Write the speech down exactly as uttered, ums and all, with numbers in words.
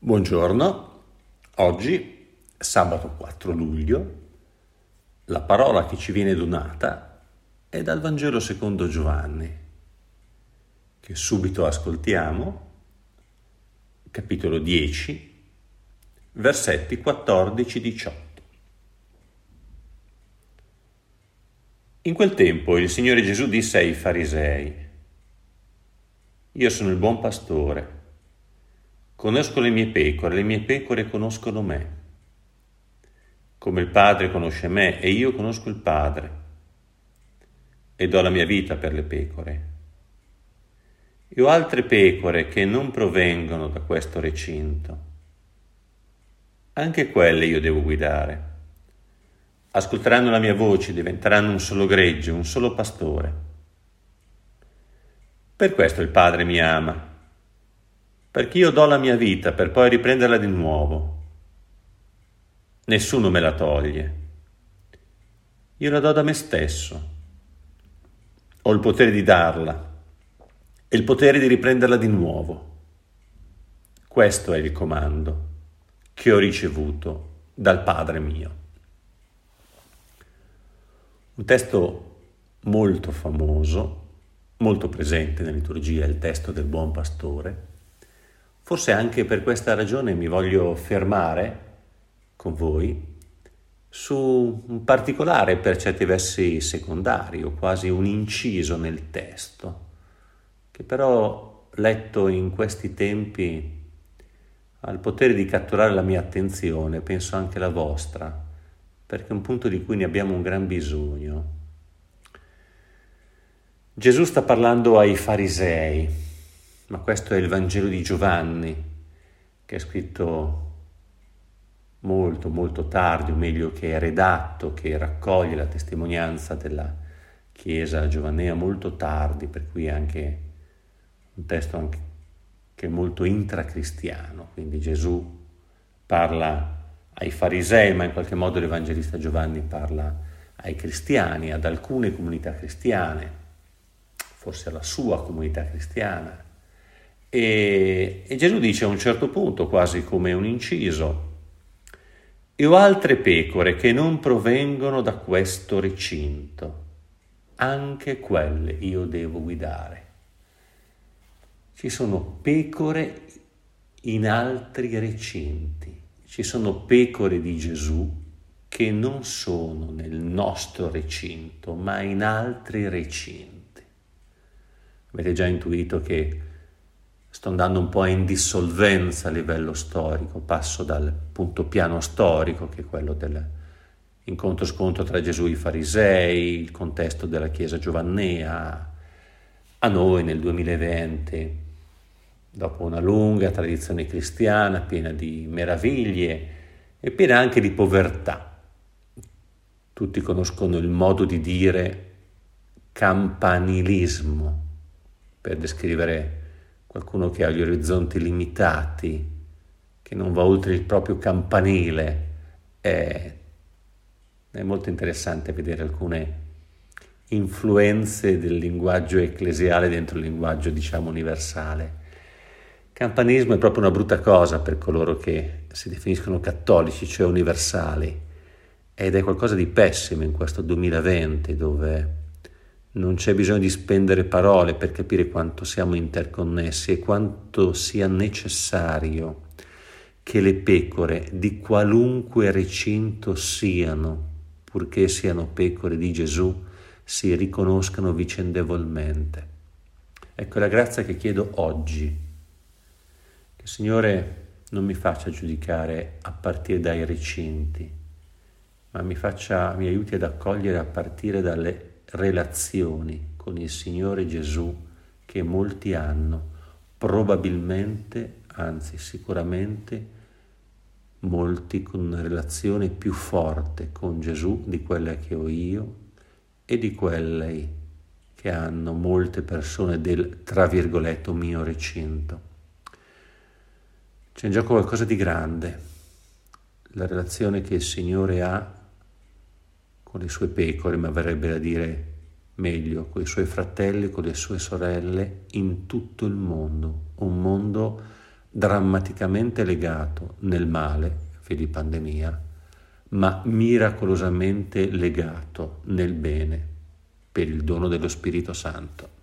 Buongiorno, oggi, sabato quattro luglio, la parola che ci viene donata è dal Vangelo secondo Giovanni, che subito ascoltiamo, capitolo dieci, versetti quattordici diciotto. In quel tempo il Signore Gesù disse ai farisei: «Io sono il buon pastore. Conosco le mie pecore, le mie pecore conoscono me. Come il Padre conosce me e io conosco il Padre, e do la mia vita per le pecore. E ho altre pecore che non provengono da questo recinto. Anche quelle io devo guidare. Ascolteranno la mia voce, diventeranno un solo gregge, un solo pastore. Per questo il Padre mi ama, perché io do la mia vita per poi riprenderla di nuovo. Nessuno me la toglie. Io la do da me stesso. Ho il potere di darla e il potere di riprenderla di nuovo. Questo è il comando che ho ricevuto dal Padre mio». Un testo molto famoso, molto presente nella liturgia, è il testo del Buon Pastore. Forse anche per questa ragione mi voglio fermare con voi su un particolare, per certi versi secondario, quasi un inciso nel testo, che però, letto in questi tempi, ha il potere di catturare la mia attenzione, penso anche la vostra, perché è un punto di cui ne abbiamo un gran bisogno. Gesù sta parlando ai farisei, ma questo è il Vangelo di Giovanni, che è scritto molto, molto tardi, o meglio che è redatto, che raccoglie la testimonianza della Chiesa giovannea molto tardi, per cui è anche un testo anche che è molto intracristiano. Quindi Gesù parla ai farisei, ma in qualche modo l'Evangelista Giovanni parla ai cristiani, ad alcune comunità cristiane, forse alla sua comunità cristiana. E, e Gesù dice a un certo punto, quasi come un inciso: «E ho altre pecore che non provengono da questo recinto, anche quelle io devo guidare». Ci sono pecore in altri recinti, ci sono pecore di Gesù che non sono nel nostro recinto, ma in altri recinti. Avete già intuito che sto andando un po' in dissolvenza a livello storico, passo dal punto piano storico, che è quello dell'incontro-scontro tra Gesù e i farisei, il contesto della Chiesa giovannea, a noi nel duemilaventi, dopo una lunga tradizione cristiana piena di meraviglie e piena anche di povertà. Tutti conoscono il modo di dire campanilismo per descrivere qualcuno che ha gli orizzonti limitati, che non va oltre il proprio campanile. È, è molto interessante vedere alcune influenze del linguaggio ecclesiale dentro il linguaggio, diciamo, universale. Campanismo è proprio una brutta cosa per coloro che si definiscono cattolici, cioè universali, ed è qualcosa di pessimo in questo duemilaventi, dove non c'è bisogno di spendere parole per capire quanto siamo interconnessi e quanto sia necessario che le pecore di qualunque recinto siano, purché siano pecore di Gesù, si riconoscano vicendevolmente. Ecco la grazia che chiedo oggi, che il Signore non mi faccia giudicare a partire dai recinti, ma mi faccia, mi aiuti ad accogliere a partire dalle relazioni con il Signore Gesù che molti hanno, probabilmente, anzi sicuramente, molti con una relazione più forte con Gesù di quella che ho io e di quelle che hanno molte persone del, tra virgolette, mio recinto. C'è in gioco qualcosa di grande, la relazione che il Signore ha con le sue pecore, ma verrebbe da dire meglio, con i suoi fratelli, con le sue sorelle in tutto il mondo, un mondo drammaticamente legato nel male, vedi pandemia, ma miracolosamente legato nel bene per il dono dello Spirito Santo.